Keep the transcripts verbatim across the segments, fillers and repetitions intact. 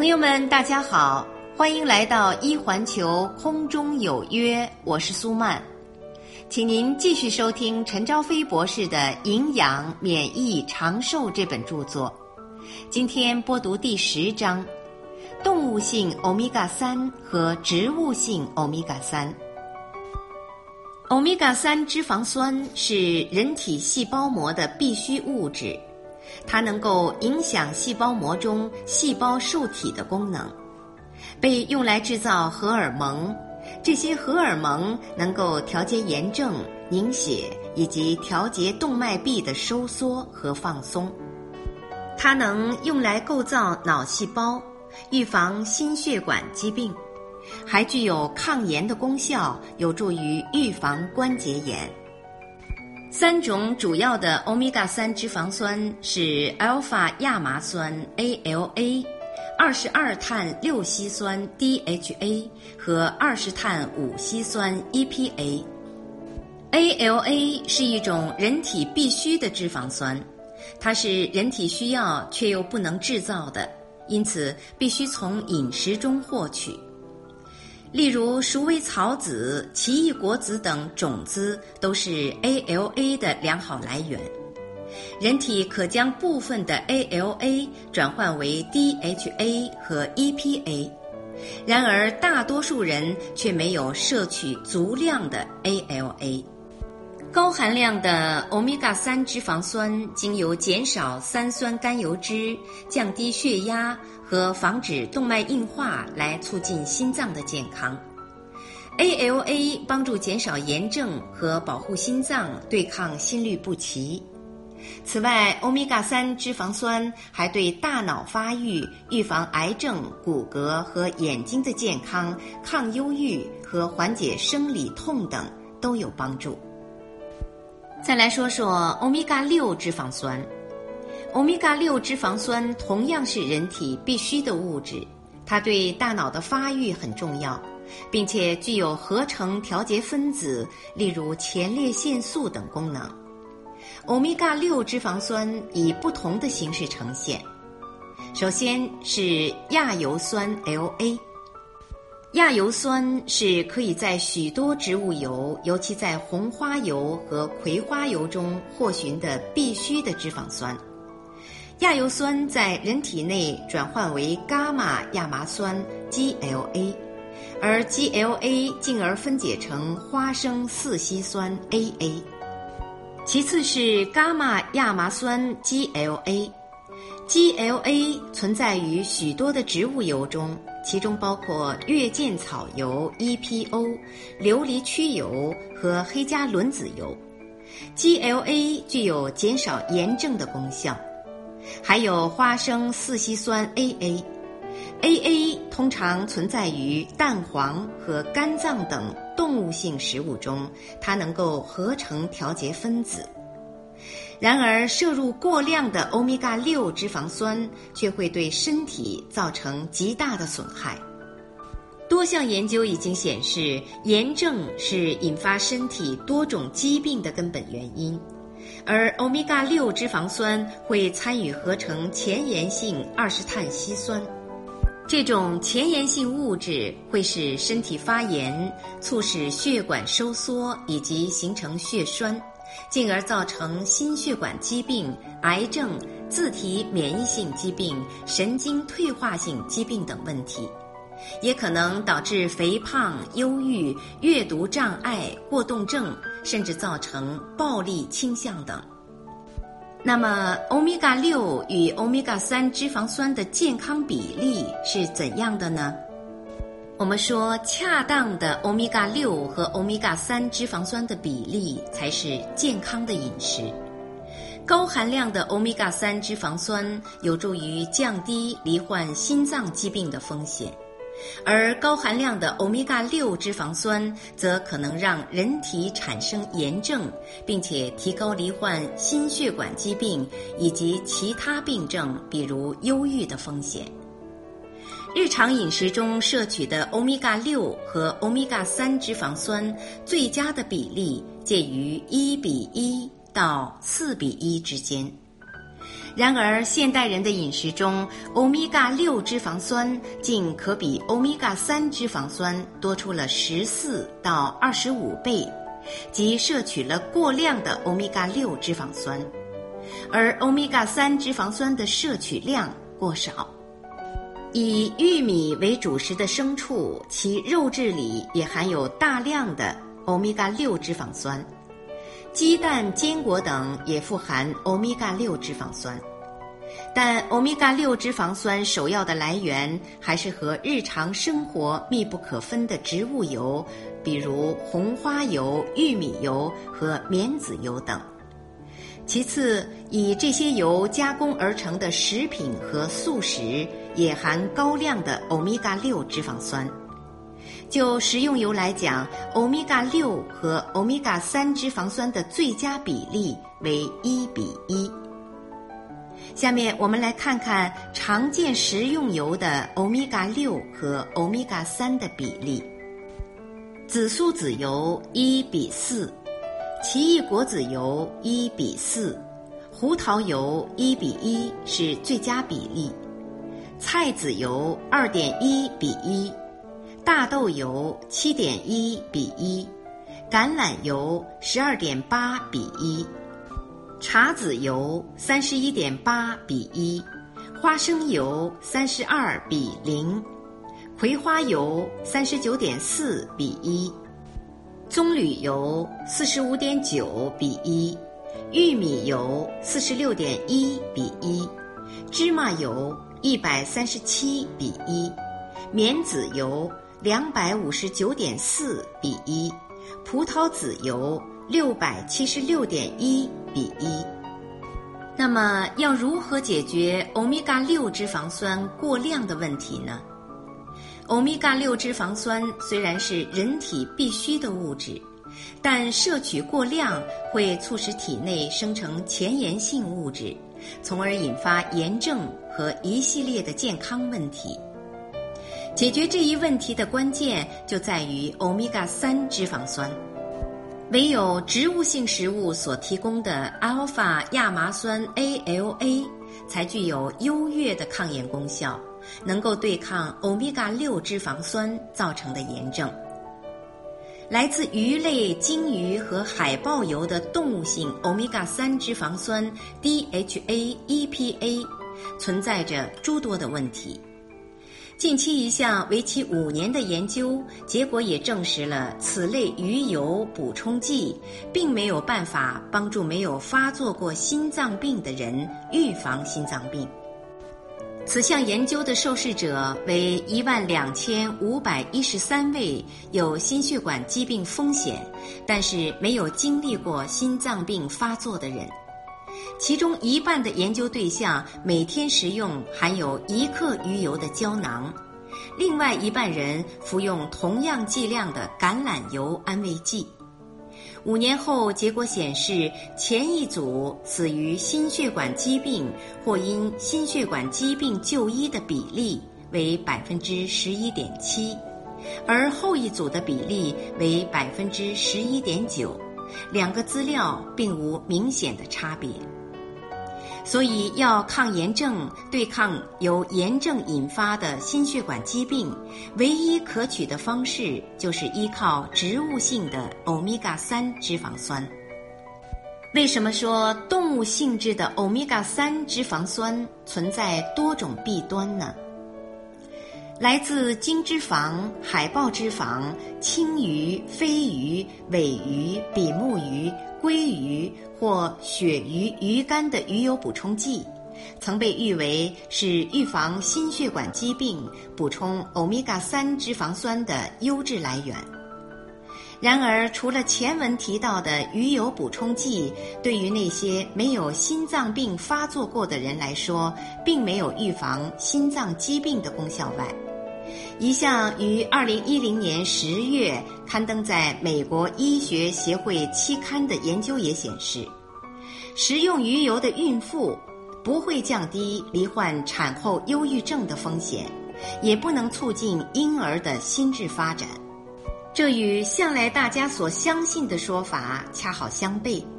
朋友们大家好，欢迎来到一环球空中有约，我是苏曼，请您继续收听陈朝飞博士的《营养免疫长寿》这本著作。今天播读第十章，动物性欧米伽三和植物性欧米伽三。欧米伽三脂肪酸是人体细胞膜的必需物质，它能够影响细胞膜中细胞受体的功能，被用来制造荷尔蒙。这些荷尔蒙能够调节炎症、凝血以及调节动脉壁的收缩和放松。它能用来构造脑细胞，预防心血管疾病，还具有抗炎的功效，有助于预防关节炎。三种主要的欧米伽三脂肪酸是 alpha 亚麻酸 A L A、二十二碳六烯酸 D H A 和二十碳五烯酸 E P A。A L A 是一种人体必需的脂肪酸，它是人体需要却又不能制造的，因此必须从饮食中获取。例如鼠尾草籽、奇异果籽等种子都是 A L A 的良好来源。人体可将部分的 A L A 转换为 D H A 和 E P A， 然而大多数人却没有摄取足量的 A L A。 高含量的欧米伽三脂肪酸经由减少三酸甘油脂、降低血压和防止动脉硬化来促进心脏的健康。 A L A 帮助减少炎症和保护心脏，对抗心律不齐。此外，欧米伽三脂肪酸还对大脑发育、预防癌症、骨骼和眼睛的健康、抗忧郁和缓解生理痛等都有帮助。再来说说欧米伽六脂肪酸。欧米伽六脂肪酸同样是人体必需的物质，它对大脑的发育很重要，并且具有合成调节分子，例如前列腺素等功能。欧米伽六脂肪酸以不同的形式呈现，首先是亚油酸 L A。 亚油酸是可以在许多植物油，尤其在红花油和葵花油中获寻的必需的脂肪酸。亚油酸在人体内转换为伽马亚麻酸 G L A， 而 G L A 进而分解成花生四烯酸 A A。 其次是伽马亚麻酸 G L A。G L A 存在于许多的植物油中，其中包括月见草油 E P O、 琉璃曲油和黑加仑籽油。 G L A 具有减少炎症的功效。还有花生四烯酸 A A。A A 通常存在于蛋黄和肝脏等动物性食物中，它能够合成调节分子。然而摄入过量的欧米伽六脂肪酸却会对身体造成极大的损害。多项研究已经显示，炎症是引发身体多种疾病的根本原因，而欧米伽六脂肪酸会参与合成前沿性二十碳烯酸。这种前沿性物质会使身体发炎，促使血管收缩以及形成血栓，进而造成心血管疾病、癌症、自体免疫性疾病、神经退化性疾病等问题，也可能导致肥胖、忧郁、阅读障碍、过动症，甚至造成暴力倾向等。那么欧米伽六与欧米伽三脂肪酸的健康比例是怎样的呢？我们说，恰当的欧米伽六和欧米伽三脂肪酸的比例才是健康的饮食。高含量的欧米伽三脂肪酸有助于降低罹患心脏疾病的风险，而高含量的欧米伽六脂肪酸则可能让人体产生炎症，并且提高罹患心血管疾病以及其他病症，比如忧郁的风险。日常饮食中摄取的欧米伽六和欧米伽三脂肪酸最佳的比例介于一比一到四比一之间。 然而现代人的饮食中，欧米伽六脂肪酸竟可比欧米伽三脂肪酸多出了十四到二十五倍，即摄取了过量的欧米伽六脂肪酸，而欧米伽三脂肪酸的摄取量过少。以玉米为主食的牲畜，其肉质里也含有大量的欧米伽六脂肪酸。鸡蛋、坚果等也富含欧米伽六脂肪酸，但欧米伽六脂肪酸首要的来源还是和日常生活密不可分的植物油，比如红花油、玉米油和棉籽油等。其次，以这些油加工而成的食品和素食也含高量的欧米伽六脂肪酸。就食用油来讲，欧米伽六和欧米伽三脂肪酸的最佳比例为一比一。下面我们来看看常见食用油的欧米伽六和欧米伽三的比例。紫苏籽油一比四，奇异果籽油一比四，胡桃油一比一是最佳比例，菜籽油二点一比一。大豆油 七点一比一，橄榄油 十二点八比一，茶籽油 三十一点八比一，花生油三十二比零，葵花油 三十九点四比一，棕榈油 四十五点九比一，玉米油 四十六点一比一，芝麻油一百三十七比一，棉籽油两百五十九点四比一，葡萄籽油六百七十六点一比一。那么要如何解决欧米伽六脂肪酸过量的问题呢？欧米伽六脂肪酸虽然是人体必需的物质，但摄取过量会促使体内生成前沿性物质，从而引发炎症和一系列的健康问题。解决这一问题的关键就在于欧米伽三脂肪酸，唯有植物性食物所提供的阿尔法亚麻酸 A L A 才具有优越的抗炎功效，能够对抗欧米伽六脂肪酸造成的炎症。来自鱼类、鲸鱼和海豹油的动物性欧米伽三脂肪酸 D H A E P A 存在着诸多的问题。近期一项为期五年的研究结果也证实了此类鱼油补充剂并没有办法帮助没有发作过心脏病的人预防心脏病。此项研究的受试者为一万两千五百一十三位有心血管疾病风险，但是没有经历过心脏病发作的人。其中一半的研究对象每天食用含有一克鱼油的胶囊，另外一半人服用同样剂量的橄榄油安慰剂。五年后，结果显示，前一组死于心血管疾病或因心血管疾病就医的比例为百分之十一点七，而后一组的比例为百分之十一点九。两个资料并无明显的差别。所以要抗炎症，对抗由炎症引发的心血管疾病，唯一可取的方式就是依靠植物性的欧米伽三脂肪酸。为什么说动物性质的欧米伽三脂肪酸存在多种弊端呢？来自精脂肪、海豹脂肪、青鱼、飞鱼、尾鱼、比目鱼、鲑鱼或鳕鱼鱼肝的鱼油补充剂，曾被誉为是预防心血管疾病、补充欧米伽三脂肪酸的优质来源。然而，除了前文提到的鱼油补充剂，对于那些没有心脏病发作过的人来说，并没有预防心脏疾病的功效外，一项于二零一零年十月刊登在美国医学协会期刊的研究也显示，食用鱼油的孕妇不会降低罹患产后忧郁症的风险，也不能促进婴儿的心智发展。这与向来大家所相信的说法恰好相悖。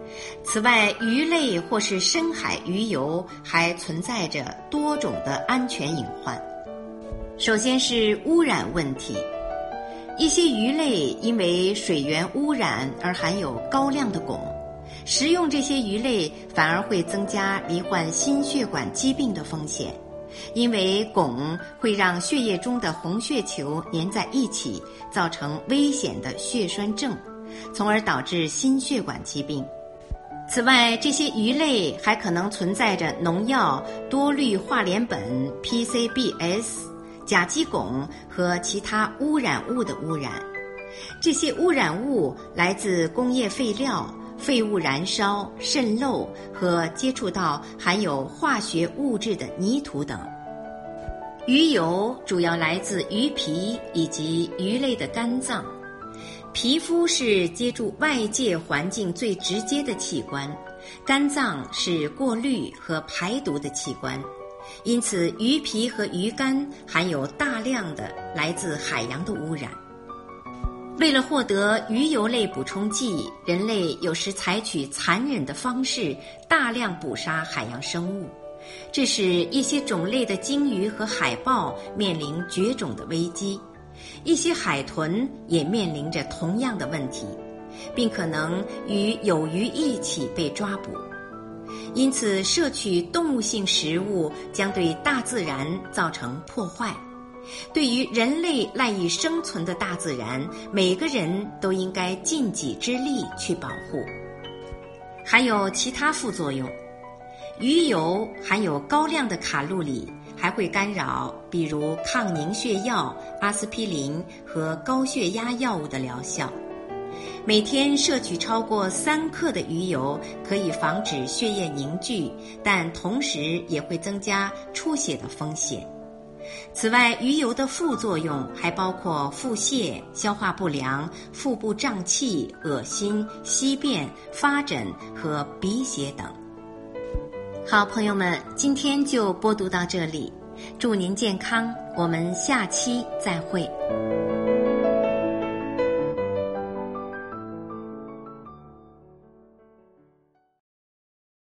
此外，鱼类或是深海鱼油还存在着多种的安全隐患。首先是污染问题，一些鱼类因为水源污染而含有高量的汞，食用这些鱼类反而会增加罹患心血管疾病的风险，因为汞会让血液中的红血球粘在一起，造成危险的血栓症，从而导致心血管疾病。此外，这些鱼类还可能存在着农药、多氯化联苯 P C B S、甲基汞和其他污染物的污染。这些污染物来自工业废料、废物燃烧、渗漏和接触到含有化学物质的泥土等。鱼油主要来自鱼皮以及鱼类的肝脏。皮肤是接触外界环境最直接的器官，肝脏是过滤和排毒的器官，因此鱼皮和鱼肝含有大量的来自海洋的污染。为了获得鱼油类补充剂，人类有时采取残忍的方式大量捕杀海洋生物，这使一些种类的鲸鱼和海豹面临绝种的危机。一些海豚也面临着同样的问题，并可能与有鱼一起被抓捕。因此，摄取动物性食物将对大自然造成破坏。对于人类赖以生存的大自然，每个人都应该尽己之力去保护。还有其他副作用，鱼油含有高量的卡路里，还会干扰比如抗凝血药、阿司匹林和高血压药物的疗效。每天摄取超过三克的鱼油可以防止血液凝聚，但同时也会增加出血的风险。此外，鱼油的副作用还包括腹泻、消化不良、腹部胀气、恶心、稀便、发疹和鼻血等。好，朋友们，今天就播读到这里，祝您健康，我们下期再会。